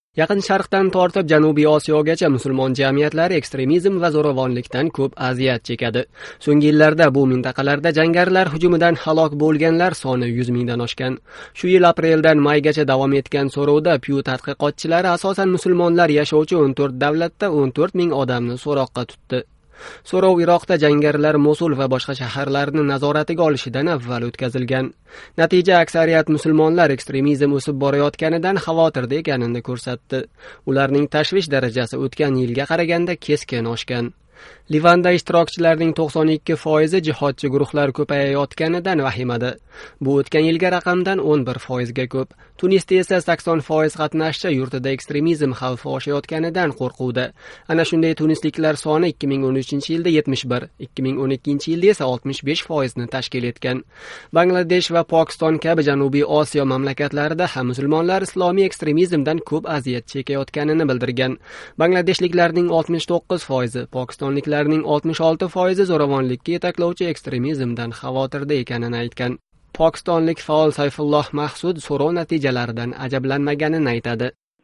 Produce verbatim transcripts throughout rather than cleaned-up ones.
Yaqin Sharqdan tortib Janubiy Osiyogacha musulmon jamiyatlari ekstremizm va zo'ravonlikdan ko'p aziyat chekadi. So'nggi yillarda bu mintaqalarda jangarilar hujumidan halok bo'lganlar soni yuz mingdan oshgan. Shu yil apreldan maygacha davom etgan so'rovda Pew tadqiqotchilari asosan musulmonlar yashovchi o'n to'rt davlatda o'n to'rt ming odamni so'roqqa tutdi. So'rov Iroqda jangarilar Mosul va boshqa shaharlarni nazoratiga olishidan avval o'tkazilgan. Natija aksariyat musulmonlar ekstremizm o'sib borayotganidan xavotirda ekanini ko'rsatdi. Ularning tashvish darajasi o'tgan yilga qaraganda keskin oshgan. Livanda ishtirokchilarning to'qson ikki foizi jihodchi guruhlar ko'payayotganidan vahimada. Bu o'tgan yilgi raqamdan o'n bir foizga ko'p. Tunisda esa sakson foiz qatnashchi yurtida ekstremizm xavfi oshayotganidan qo'rquvda. Ana shunday tunisliklar soni ikki ming o'n uchinchi yilda yetmish bir, ikki ming o'n ikkinchi yilda esa oltmish besh foizni tashkil etgan. Bangladesh va Pokiston kabi Janubiy Osiyo mamlakatlarida ham musulmonlar islomiy ekstremizmdan ko'p aziyat chekayotganini bildirgan. Bangladeshliklarning oltmish to'qqiz foizi, Pokistonliklarning oltmish olti foizi zo'ravonlikka yetaklovchi ekstremizmdan xavotirda ekanini aytgan. Pokistonlik faol Sayfulloh Mahsud so'rov natijalaridan ajablanmaganini aytadi.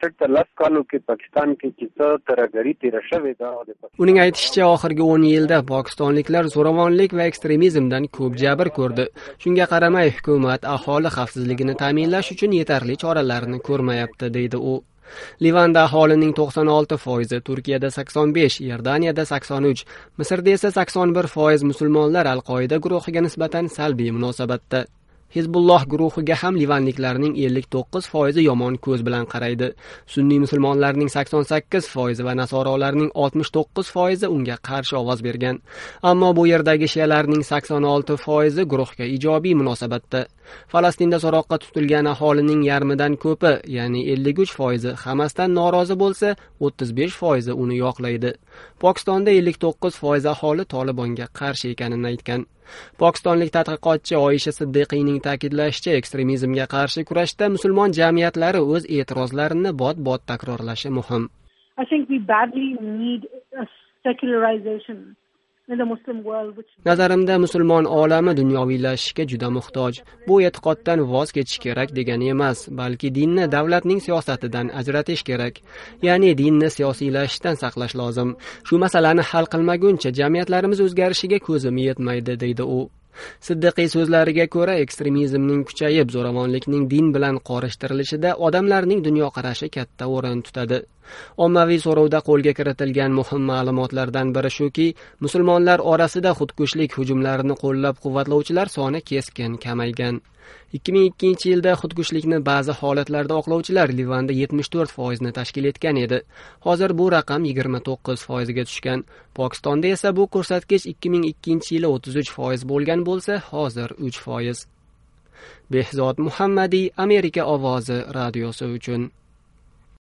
Uning aytishicha, oxirgi o'n yilda pokistonliklar zo'ravonlik va ekstremizmdan ko'p jabr ko'rdi. Shunga qaramay, hukumat aholi xavfsizligini ta'minlash uchun yetarli choralarni ko'rmayapti, deydi u. Livanda aholining to'qson olti foizi, Turkiyada sakson besh, Iordaniyada sakson uch, Misrda esa sakson bir foiz musulmonlar Al-Qoida guruhiga nisbatan salbiy munosabatda. Hizbulloh guruhiga ham livanliklarning ellik to'qqiz foizi yomon ko'z bilan qaraydi. Sunniy musulmonlarning sakson sakkiz foizi va nasorolarning oltmish to'qqiz foizi unga qarshi ovoz bergan. Ammo bu yerdagi shiyalarning sakson olti foizi guruhga ijobiy munosabatda. Falastinda so'roqqa tutilgan aholining yarmidan ko'pi, ya'ni ellik uch foizi Hamasdan norozi bo'lsa, o'ttiz besh foizi uni yoqlaydi. Pokistonda ellik to'qqiz foiz aholi Tolibonga qarshi ekanini aytgan. Pokistonlik tadqiqotchi Oyisha Siddiqiyning ta'kidlashicha, ekstremizmga qarshi kurashda musulmon jamiyatlari o'z e'tirozlarini bot-bot takrorlashi muhim. I think we badly need a secularization in the Muslim world which... Nazarimda musulmon olami dunyoviylashishga juda muhtoj. Bu e'tiqoddan voz kechish kerak degani emas, balki dinni davlatning siyosatidan ajratish kerak. Ya'ni dinni siyosiylashishdan saqlash lozim. Shu masalani hal qilmaguncha jamiyatlarimiz o'zgarishiga ko'zim yetmaydi, deydi u. Siddiqiy so'zlariga ko'ra, ekstremizmning kuchayib, zo'ravonlikning din bilan qorishtirilishida odamlarning dunyoqarashi katta o'rin tutadi. Ommaviy so'rovda qo'lga kiritilgan muhim ma'lumotlardan biri shuki, musulmonlar orasida xudkushlik hujumlarini qo'llab-quvvatlovchilar soni keskin kamaygan. ikki ming ikkinchi yilda xudkushlikni ba'zi holatlarda oqlovchilar Livanda yetmish to'rt foizni tashkil etgan edi. Hozir bu raqam yigirma to'qqiz foizga tushgan. Pokistonda esa bu ko'rsatkich ikki ming ikkinchi yili o'ttiz uch foiz bo'lgan bo'lsa, hozir uch foiz. Behzod Muhammadiy, Amerika ovozi radiosi uchun.